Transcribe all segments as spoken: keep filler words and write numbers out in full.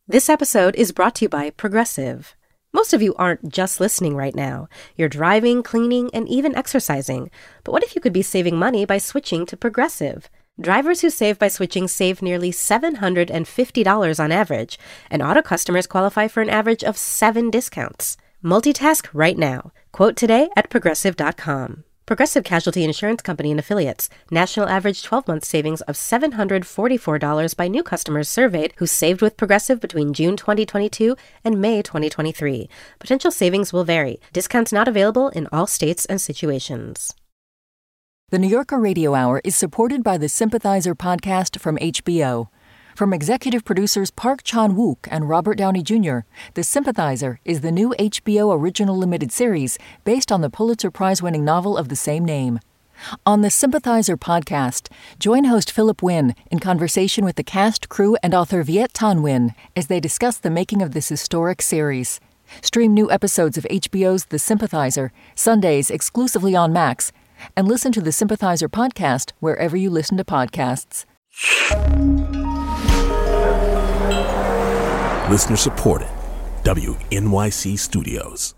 This episode is brought to you by Progressive. Most of you aren't just listening right now. You're driving, cleaning, and even exercising. But what if you could be saving money by switching to Progressive? Drivers who save by switching save nearly seven hundred fifty dollars on average, and auto customers qualify for an average of seven discounts. Multitask right now. Quote today at progressive dot com. Progressive Casualty Insurance Company and Affiliates. National average twelve-month savings of seven hundred forty-four dollars by new customers surveyed who saved with Progressive between June twenty twenty-two and May twenty twenty-three. Potential savings will vary. Discounts not available in all states and situations. The New Yorker Radio Hour is supported by the Sympathizer podcast from H B O. From executive producers Park Chan-wook and Robert Downey Junior, The Sympathizer is the new H B O original limited series based on the Pulitzer Prize-winning novel of the same name. On the Sympathizer podcast, join host Philip Wynn in conversation with the cast, crew, and author Viet Thanh Nguyen as they discuss the making of this historic series. Stream new episodes of H B O's The Sympathizer, Sundays exclusively on Max, and listen to the Sympathizer podcast wherever you listen to podcasts. Listener supported. W N Y C Studios.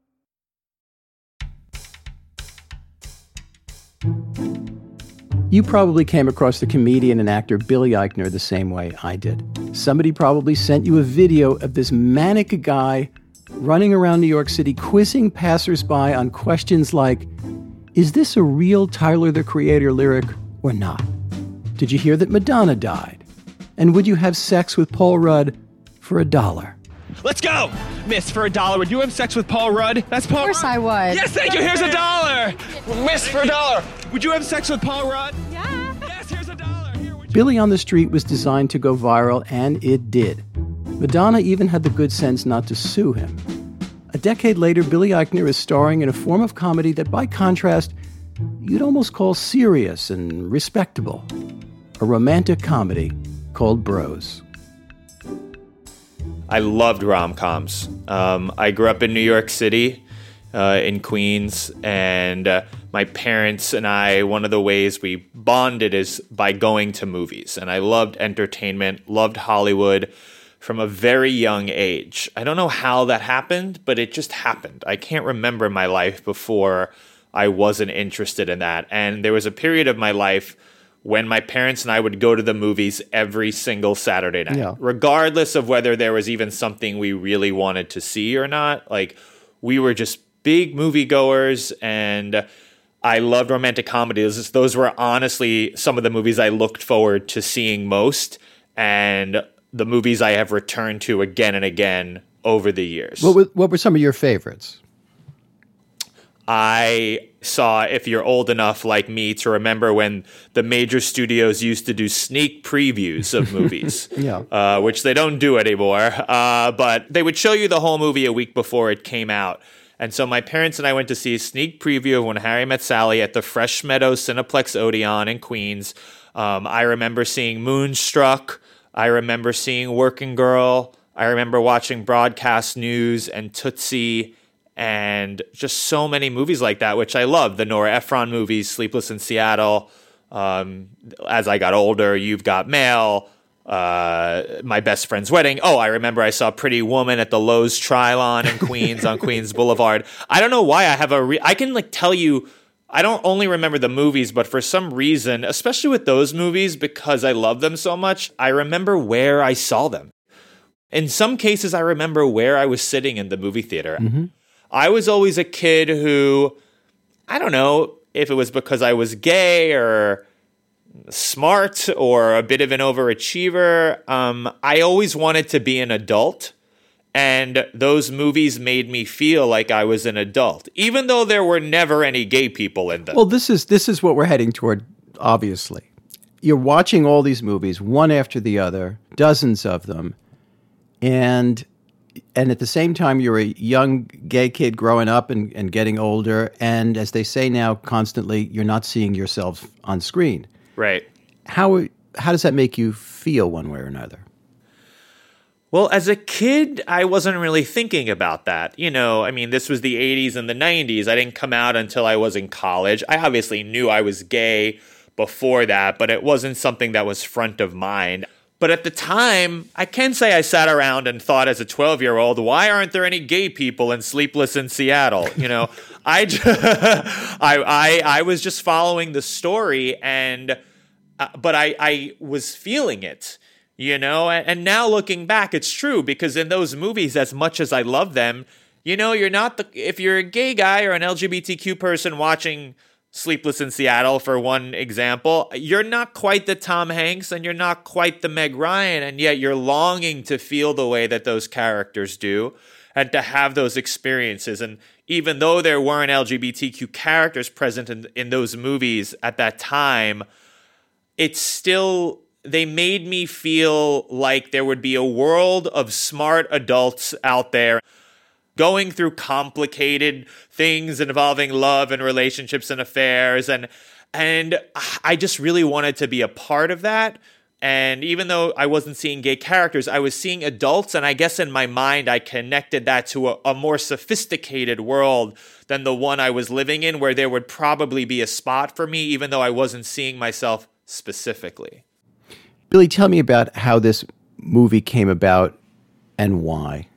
You probably came across the comedian and actor Billy Eichner the same way I did. Somebody probably sent you a video of this manic guy running around New York City quizzing passersby on questions like, is this a real Tyler the Creator lyric or not? Did you hear that Madonna died? And would you have sex with Paul Rudd for a dollar? Let's go! Miss, for a dollar, would you have sex with Paul Rudd? That's Paul Rudd. Of course I would. Yes, thank you, here's a dollar! Miss, for a dollar, would you have sex with Paul Rudd? Yeah. Yes, here's a dollar. Here, would you- Billy on the Street was designed to go viral, and it did. Madonna even had the good sense not to sue him. A decade later, Billy Eichner is starring in a form of comedy that, by contrast, you'd almost call serious and respectable. A romantic comedy called Bros. I loved rom-coms. Um, I grew up in New York City, uh, in Queens, and uh, my parents and I, one of the ways we bonded is by going to movies. And I loved entertainment, loved Hollywood from a very young age. I don't know how that happened, but it just happened. I can't remember my life before I wasn't interested in that. And there was a period of my life when my parents and I would go to the movies every single Saturday night, yeah. regardless of whether there was even something we really wanted to see or not. Like, we were just big moviegoers, and I loved romantic comedies. Those were honestly some of the movies I looked forward to seeing most, and the movies I have returned to again and again over the years. What were, what were some of your favorites? I saw, if you're old enough like me to remember when the major studios used to do sneak previews of movies, yeah. uh, which they don't do anymore, uh, but they would show you the whole movie a week before it came out. And so my parents and I went to see a sneak preview of When Harry Met Sally at the Fresh Meadows Cineplex Odeon in Queens. Um, I remember seeing Moonstruck. I remember seeing Working Girl. I remember watching Broadcast News and Tootsie, and just so many movies like that, which I love. The Nora Ephron movies, Sleepless in Seattle. Um, as I got older, You've Got Mail, uh, My Best Friend's Wedding. Oh, I remember I saw Pretty Woman at the Lowe's Trilon in Queens on Queens Boulevard. I don't know why I have a re- I can like tell you, I don't only remember the movies, but for some reason, especially with those movies, because I love them so much, I remember where I saw them. In some cases, I remember where I was sitting in the movie theater. Mm-hmm. I was always a kid who, I don't know if it was because I was gay or smart or a bit of an overachiever. Um, I always wanted to be an adult, and those movies made me feel like I was an adult, even though there were never any gay people in them. Well, this is this is what we're heading toward, obviously. You're watching all these movies, one after the other, dozens of them, and... And at the same time, you're a young gay kid growing up and, and getting older. And as they say now constantly, you're not seeing yourself on screen. Right. How how does that make you feel one way or another? Well, as a kid, I wasn't really thinking about that. You know, I mean, this was the eighties and the nineties. I didn't come out until I was in college. I obviously knew I was gay before that, but it wasn't something that was front of mind. But at the time, I can say I sat around and thought as a twelve-year-old, why aren't there any gay people in Sleepless in Seattle? You know, I, I, I, I was just following the story, and uh, but I, I was feeling it, you know. And, and now looking back, it's true, because in those movies, as much as I love them, you know, you're not the if you're a gay guy or an L G B T Q person watching Sleepless in Seattle, for one example, you're not quite the Tom Hanks and you're not quite the Meg Ryan, and yet you're longing to feel the way that those characters do and to have those experiences. And even though there weren't L G B T Q characters present in, in those movies at that time, it's still, they made me feel like there would be a world of smart adults out there going through complicated things involving love and relationships and affairs. And and I just really wanted to be a part of that. And even though I wasn't seeing gay characters, I was seeing adults. And I guess in my mind, I connected that to a, a more sophisticated world than the one I was living in, where there would probably be a spot for me, even though I wasn't seeing myself specifically. Billy, tell me about how this movie came about and why.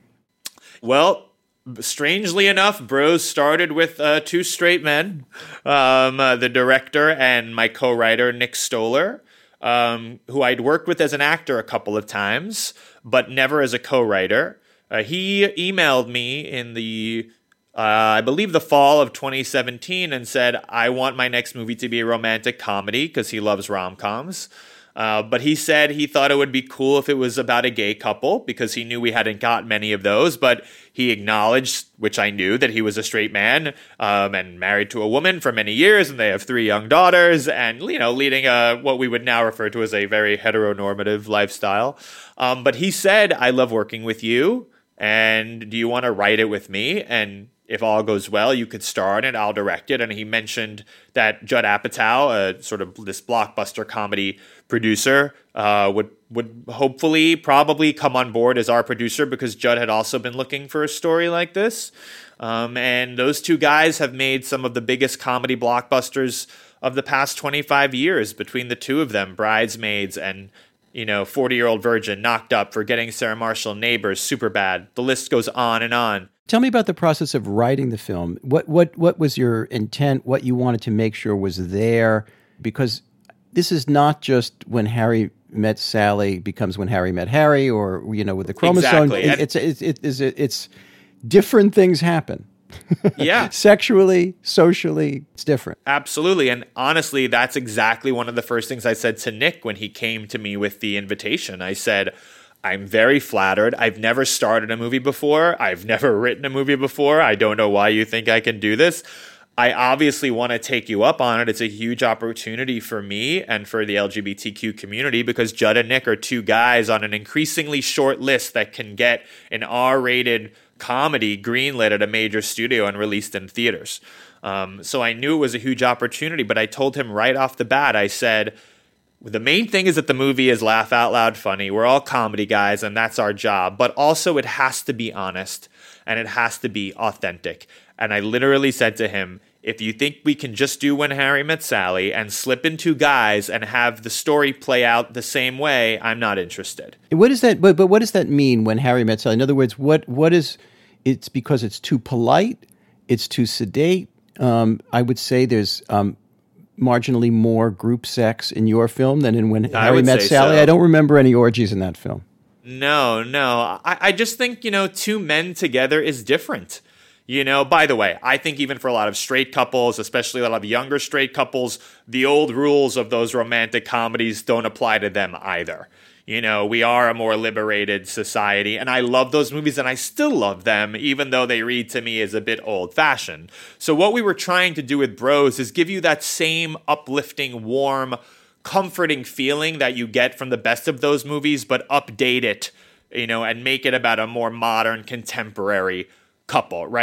Well, strangely enough, Bros started with uh, two straight men, um, uh, the director and my co-writer, Nick Stoller, um, who I'd worked with as an actor a couple of times, but never as a co-writer. Uh, he emailed me in the, uh, I believe, the fall of twenty seventeen and said, I want my next movie to be a romantic comedy, because he loves rom-coms. Uh, but he said he thought it would be cool if it was about a gay couple, because he knew we hadn't got many of those. But he acknowledged, which I knew, that he was a straight man um, and married to a woman for many years, and they have three young daughters, and, you know, leading a what we would now refer to as a very heteronormative lifestyle. Um, but he said, I love working with you, and do you want to write it with me? And if all goes well, you could star in it, I'll direct it. And he mentioned that Judd Apatow, a sort of this blockbuster comedy producer, uh, would would hopefully probably come on board as our producer, because Judd had also been looking for a story like this. Um, and those two guys have made some of the biggest comedy blockbusters of the past twenty-five years between the two of them, Bridesmaids and, you know, forty-Year-Old Virgin, Knocked Up, Forgetting Sarah Marshall, Neighbors, Superbad. The list goes on and on. Tell me about the process of writing the film. What what what was your intent? What you wanted to make sure was there? Because this is not just When Harry Met Sally becomes When Harry Met Harry, or, you know, with the chromosome. Exactly. It's, it's, it's, it's, it's different things happen. Yeah. Sexually, socially, it's different. Absolutely. And honestly, that's exactly one of the first things I said to Nick when he came to me with the invitation. I said, I'm very flattered. I've never started a movie before. I've never written a movie before. I don't know why you think I can do this. I obviously want to take you up on it. It's a huge opportunity for me and for the L G B T Q community, because Judd and Nick are two guys on an increasingly short list that can get an R-rated comedy greenlit at a major studio and released in theaters. Um, so I knew it was a huge opportunity, but I told him right off the bat, I said, the main thing is that the movie is laugh out loud funny. We're all comedy guys, and that's our job. But also it has to be honest, and it has to be authentic. And I literally said to him, if you think we can just do When Harry Met Sally and slip in two guys and have the story play out the same way, I'm not interested. What does that? But, but what does that mean, When Harry Met Sally? In other words, what what is? It's because it's too polite, it's too sedate. Um, I would say there's um, marginally more group sex in your film than in When I Harry Met Sally. So. I don't remember any orgies in that film. No, no. I, I just think, you know, two men together is different. You know, by the way, I think even for a lot of straight couples, especially a lot of younger straight couples, the old rules of those romantic comedies don't apply to them either. You know, we are a more liberated society, and I love those movies, and I still love them, even though they read to me as a bit old-fashioned. So what we were trying to do with Bros is give you that same uplifting, warm, comforting feeling that you get from the best of those movies, but update it, you know, and make it about a more modern, contemporary couple, right?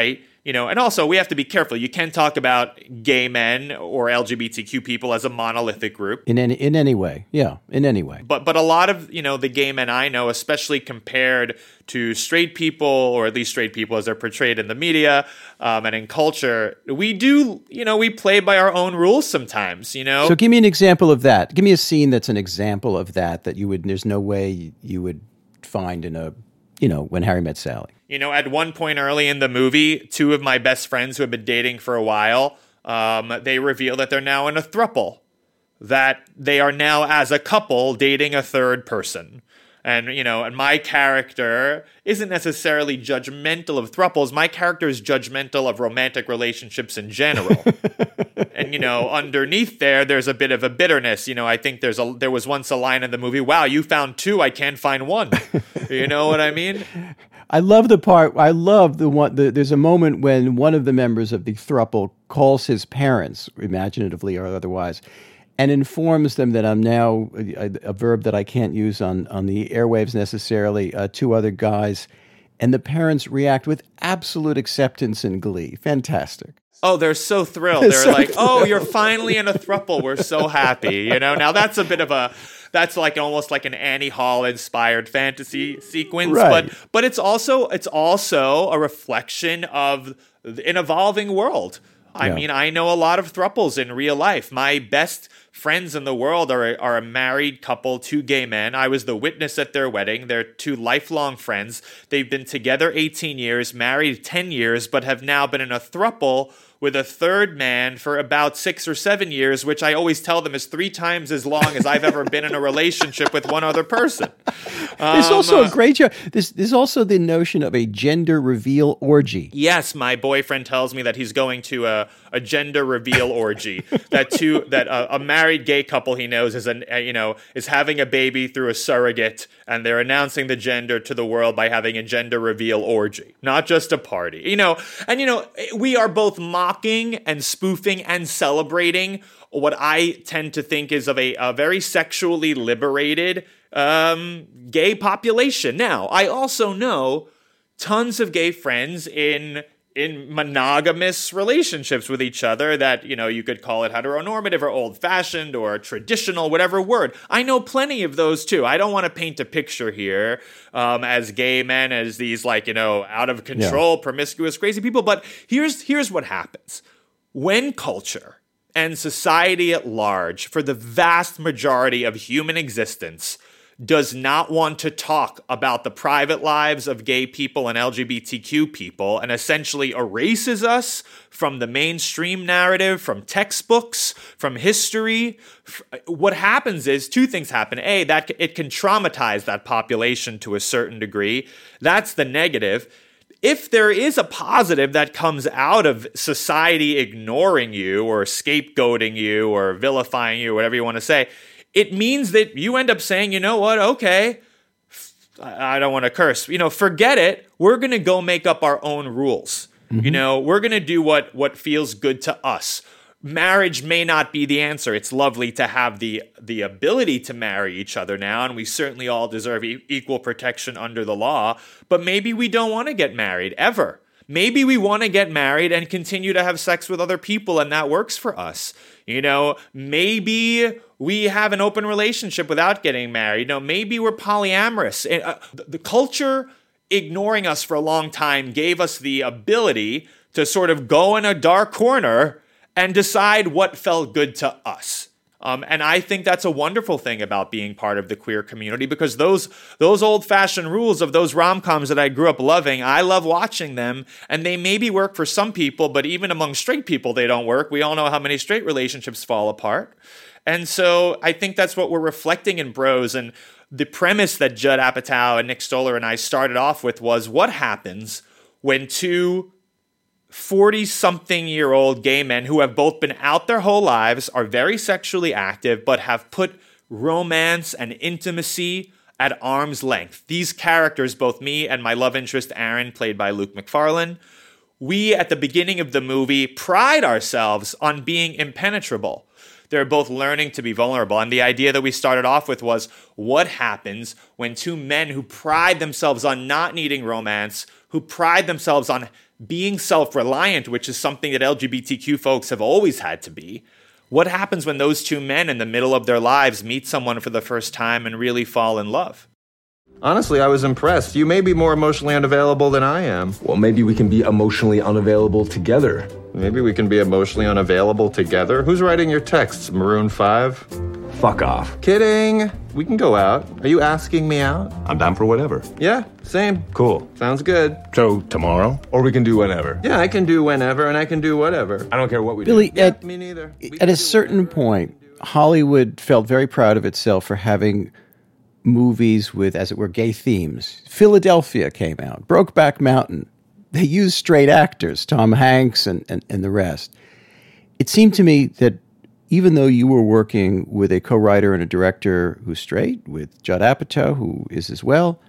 You know, and also we have to be careful. You can't talk about gay men or L G B T Q people as a monolithic group. In any in any way. Yeah, in any way. But but a lot of, you know, the gay men I know, especially compared to straight people, or at least straight people as they're portrayed in the media um, and in culture, we do, you know, we play by our own rules sometimes, you know? So give me an example of that. Give me a scene that's an example of that, that you would, there's no way you would find in a, you know, When Harry Met Sally. You know, at one point early in the movie, two of my best friends who have been dating for a while, um, they reveal that they're now in a throuple, that they are now as a couple dating a third person. And, you know, and my character isn't necessarily judgmental of thruples. My character is judgmental of romantic relationships in general. And, you know, underneath there, there's a bit of a bitterness. You know, I think there's a there was once a line in the movie, wow, you found two, I can't find one. You know what I mean? I love the part, I love the one, the, there's a moment when one of the members of the throuple calls his parents, imaginatively or otherwise, and informs them that I'm now, a, a verb that I can't use on, on the airwaves necessarily, uh, two other guys. And the parents react with absolute acceptance and glee. Fantastic. Oh, they're so thrilled. They're so like, thrilled. Oh, you're finally in a throuple. We're so happy. You know, now that's a bit of a, that's like almost like an Annie Hall inspired fantasy sequence. Right. But but it's also it's also a reflection of an evolving world. I yeah. mean, I know a lot of thruples in real life. My best friends in the world are, are a married couple, two gay men. I was the witness at their wedding. They're two lifelong friends. They've been together eighteen years, married ten years, but have now been in a throuple with a third man for about six or seven years, which I always tell them is three times as long as I've ever been in a relationship with one other person. Um, There's also uh, a great joke. There's, there's also the notion of a gender reveal orgy. Yes, my boyfriend tells me that he's going to a, a gender reveal orgy. That two that a, a married gay couple he knows is an uh, you know is having a baby through a surrogate, and they're announcing the gender to the world by having a gender reveal orgy, not just a party. You know, and you know we are both mocking and spoofing and celebrating what I tend to think is of a, a very sexually liberated um, gay population. Now, I also know tons of gay friends in in monogamous relationships with each other that, you know, you could call it heteronormative or old-fashioned or traditional, whatever word. I know plenty of those too. I don't want to paint a picture here um, as gay men as these, like, you know, out of control, yeah. promiscuous, crazy people. But here's here's what happens. When culture and society at large, for the vast majority of human existence, does not want to talk about the private lives of gay people and L G B T Q people and essentially erases us from the mainstream narrative, from textbooks, from history, what happens is two things happen. A, that it can traumatize that population to a certain degree. That's the negative. If there is a positive that comes out of society ignoring you or scapegoating you or vilifying you, whatever you want to say, it means that you end up saying, you know what, okay, I don't want to curse, you know, forget it. We're going to go make up our own rules. Mm-hmm. You know, we're going to do what what feels good to us. Marriage may not be the answer. It's lovely to have the the ability to marry each other now, and we certainly all deserve e- equal protection under the law, but maybe we don't want to get married ever. Maybe we want to get married and continue to have sex with other people, and that works for us. You know, maybe we have an open relationship without getting married. You know, maybe we're polyamorous. Uh, the culture ignoring us for a long time gave us the ability to sort of go in a dark corner and decide what felt good to us. Um, and I think that's a wonderful thing about being part of the queer community, because those those old-fashioned rules of those rom-coms that I grew up loving, I love watching them, and they maybe work for some people, but even among straight people, they don't work. We all know how many straight relationships fall apart. And so I think that's what we're reflecting in Bros. And the premise that Judd Apatow and Nick Stoller and I started off with was, what happens when two forty-something-year-old gay men who have both been out their whole lives, are very sexually active, but have put romance and intimacy at arm's length. These characters, both me and my love interest Aaron, played by Luke McFarlane, we, at the beginning of the movie, pride ourselves on being impenetrable. They're both learning to be vulnerable. And the idea that we started off with was, what happens when two men who pride themselves on not needing romance, who pride themselves on being self-reliant, which is something that L G B T Q folks have always had to be. What happens when those two men in the middle of their lives meet someone for the first time and really fall in love? Honestly, I was impressed. You may be more emotionally unavailable than I am. Well, maybe we can be emotionally unavailable together. Maybe we can be emotionally unavailable together. Who's writing your texts, Maroon five? Fuck off. Kidding. We can go out. Are you asking me out? I'm down for whatever. Yeah, same. Cool. Sounds good. So, tomorrow? Or we can do whenever. Yeah, I can do whenever, and I can do whatever. I don't care what we Billy, do. at, me neither. We at a certain point, Hollywood felt very proud of itself for having movies with, as it were, gay themes. Philadelphia came out. Brokeback Mountain. They used straight actors, Tom Hanks and, and, and the rest. It seemed to me that even though you were working with a co-writer and a director who's straight, with Judd Apatow, who is as well,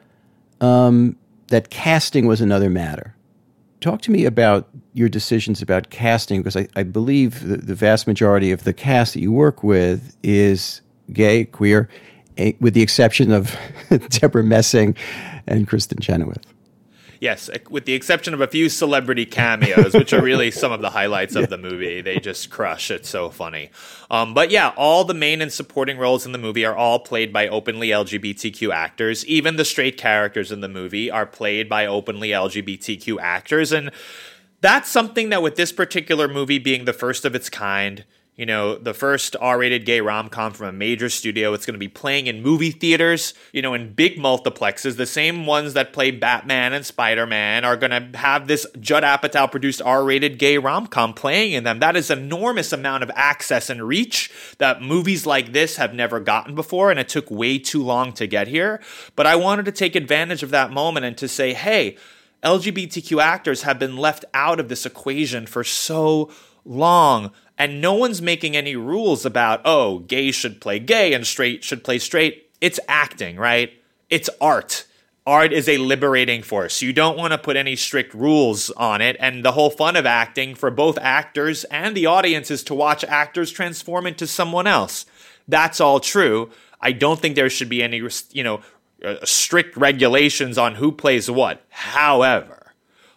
um, that casting was another matter. Talk to me about your decisions about casting, because I, I believe the, the vast majority of the cast that you work with is gay, queer, a, with the exception of Deborah Messing and Kristen Chenoweth. Yes, with the exception of a few celebrity cameos, which are really some of the highlights yeah. of the movie. They just crush. It's so funny. Um, but yeah, all the main and supporting roles in the movie are all played by openly L G B T Q actors. Even the straight characters in the movie are played by openly L G B T Q actors. And that's something that with this particular movie being the first of its kind, you know, the first R-rated gay rom-com from a major studio. It's going to be playing in movie theaters, you know, in big multiplexes. The same ones that play Batman and Spider-Man are going to have this Judd Apatow-produced R-rated gay rom-com playing in them. That is an enormous amount of access and reach that movies like this have never gotten before, and it took way too long to get here. But I wanted to take advantage of that moment and to say, hey, L G B T Q actors have been left out of this equation for so long. And no one's making any rules about, oh, gay should play gay and straight should play straight. It's acting, right? It's art. Art is a liberating force. You don't want to put any strict rules on it. And the whole fun of acting for both actors and the audience is to watch actors transform into someone else. That's all true. I don't think there should be any, you know, uh, strict regulations on who plays what. However,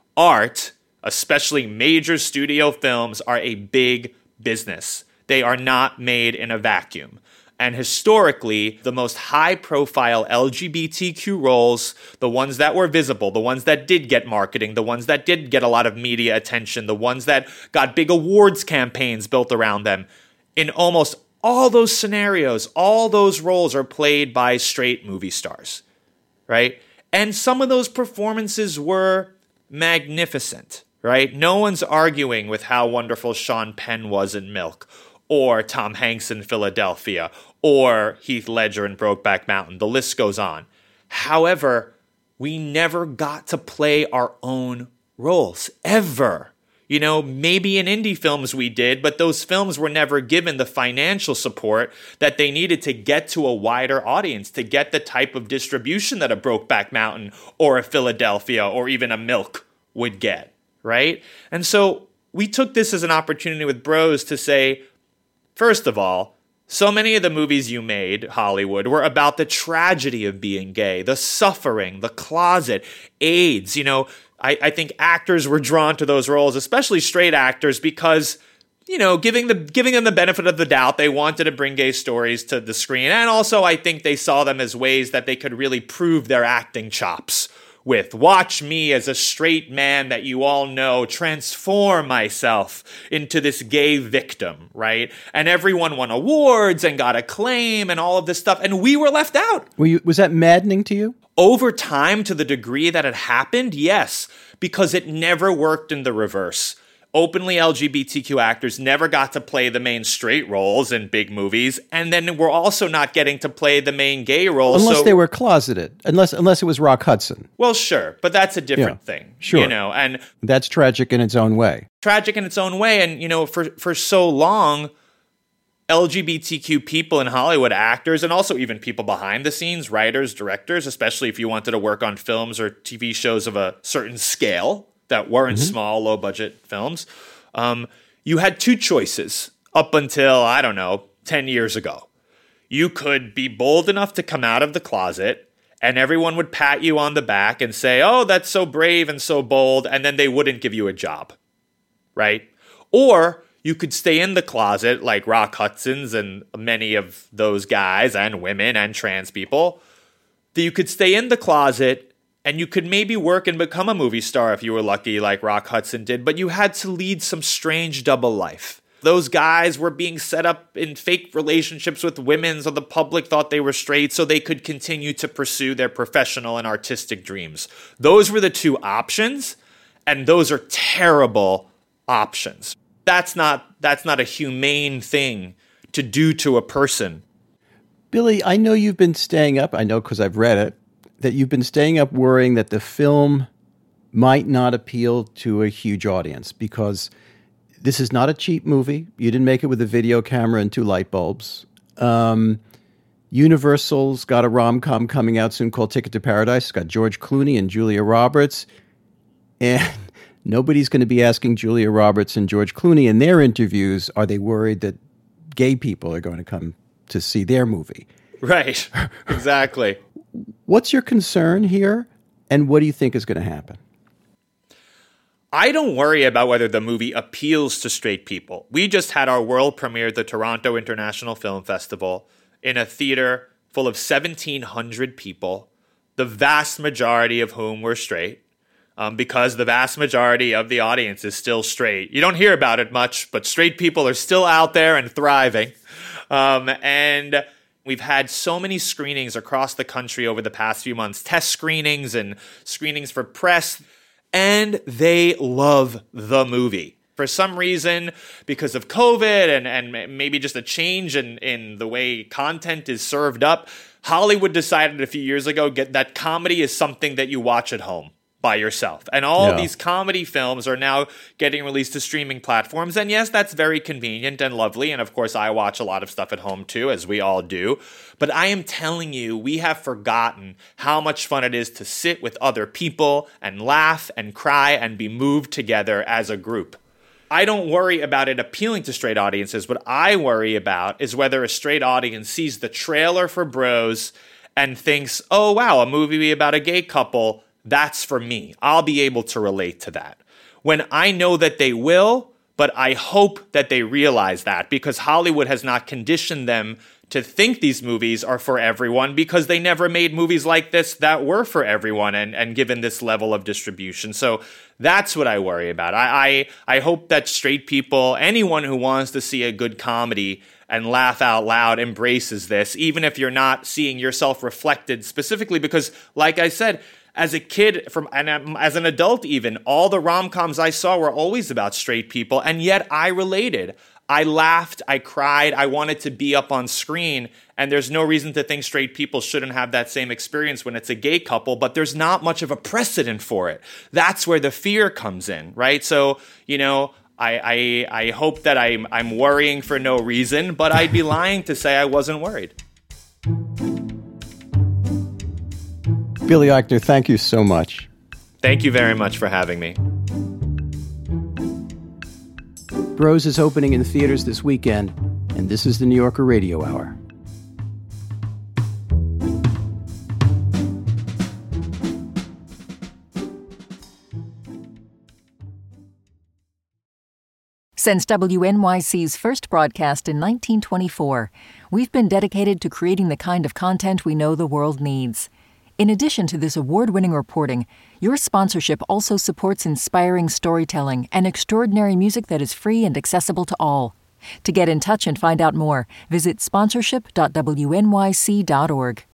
art, especially major studio films, are a big business. They are not made in a vacuum. And historically, the most high-profile L G B T Q roles, the ones that were visible, the ones that did get marketing, the ones that did get a lot of media attention, the ones that got big awards campaigns built around them, in almost all those scenarios, all those roles are played by straight movie stars, right? And some of those performances were magnificent. Right? No one's arguing with how wonderful Sean Penn was in Milk, or Tom Hanks in Philadelphia, or Heath Ledger in Brokeback Mountain. The list goes on. However, we never got to play our own roles, ever. You know, maybe in indie films we did, but those films were never given the financial support that they needed to get to a wider audience, to get the type of distribution that a Brokeback Mountain or a Philadelphia or even a Milk would get. Right? And so we took this as an opportunity with Bros to say, first of all, so many of the movies you made, Hollywood, were about the tragedy of being gay, the suffering, the closet, AIDS. You know, I, I think actors were drawn to those roles, especially straight actors, because, you know, giving the giving them the benefit of the doubt, they wanted to bring gay stories to the screen. And also, I think they saw them as ways that they could really prove their acting chops with. Watch me as a straight man that you all know transform myself into this gay victim, right? And everyone won awards and got acclaim and all of this stuff, and we were left out. Were you, was that maddening to you? Over time, to the degree that it happened, yes, because it never worked in the reverse. Openly L G B T Q actors never got to play the main straight roles in big movies, and then we're also not getting to play the main gay roles. Unless so, they were closeted, unless unless it was Rock Hudson. Well, sure, but that's a different yeah, thing. Sure. You know, and that's tragic in its own way. Tragic in its own way, and, you know, for, for so long, L G B T Q people in Hollywood, actors, and also even people behind the scenes, writers, directors, especially if you wanted to work on films or T V shows of a certain scale that weren't mm-hmm. small, low-budget films, um, you had two choices up until, I don't know, ten years ago. You could be bold enough to come out of the closet and everyone would pat you on the back and say, oh, that's so brave and so bold, and then they wouldn't give you a job, right? Or you could stay in the closet like Rock Hudson's and many of those guys and women and trans people. That you could stay in the closet and you could maybe work and become a movie star if you were lucky like Rock Hudson did, but you had to lead some strange double life. Those guys were being set up in fake relationships with women so the public thought they were straight so they could continue to pursue their professional and artistic dreams. Those were the two options, and those are terrible options. That's not that's not a humane thing to do to a person. Billy, I know you've been staying up, I know because I've read it, that you've been staying up worrying that the film might not appeal to a huge audience because this is not a cheap movie. You didn't make it with a video camera and two light bulbs. Um, Universal's got a rom-com coming out soon called Ticket to Paradise. It's got George Clooney and Julia Roberts. And nobody's going to be asking Julia Roberts and George Clooney in their interviews, are they worried that gay people are going to come to see their movie? Right, exactly. What's your concern here, and what do you think is going to happen? I don't worry about whether the movie appeals to straight people. We just had our world premiere at the Toronto International Film Festival in a theater full of seventeen hundred people, the vast majority of whom were straight, um, because the vast majority of the audience is still straight. You don't hear about it much, but straight people are still out there and thriving. Um, and we've had so many screenings across the country over the past few months, test screenings and screenings for press. And they love the movie. For some reason, because of COVID and, and maybe just a change in, in the way content is served up, Hollywood decided a few years ago get, that comedy is something that you watch at home by yourself. And all yeah. these comedy films are now getting released to streaming platforms. And yes, that's very convenient and lovely. And of course, I watch a lot of stuff at home too, as we all do. But I am telling you, we have forgotten how much fun it is to sit with other people and laugh and cry and be moved together as a group. I don't worry about it appealing to straight audiences. What I worry about is whether a straight audience sees the trailer for Bros and thinks, oh, wow, a movie about a gay couple, that's for me. I'll be able to relate to that. When I know that they will, but I hope that they realize that because Hollywood has not conditioned them to think these movies are for everyone because they never made movies like this that were for everyone and, and given this level of distribution. So that's what I worry about. I, I I hope that straight people, anyone who wants to see a good comedy and laugh out loud embraces this, even if you're not seeing yourself reflected specifically because, like I said, as a kid, from and as an adult even, all the rom-coms I saw were always about straight people, and yet I related. I laughed, I cried, I wanted to be up on screen, and there's no reason to think straight people shouldn't have that same experience when it's a gay couple, but there's not much of a precedent for it. That's where the fear comes in, right? So, you know, I I, I hope that I'm, I'm worrying for no reason, but I'd be lying to say I wasn't worried. Billy Eichner, thank you so much. Thank you very much for having me. Bros is opening in theaters this weekend, and this is the New Yorker Radio Hour. Since W N Y C's first broadcast in nineteen twenty-four, we've been dedicated to creating the kind of content we know the world needs. In addition to this award-winning reporting, your sponsorship also supports inspiring storytelling and extraordinary music that is free and accessible to all. To get in touch and find out more, visit sponsorship dot w n y c dot org.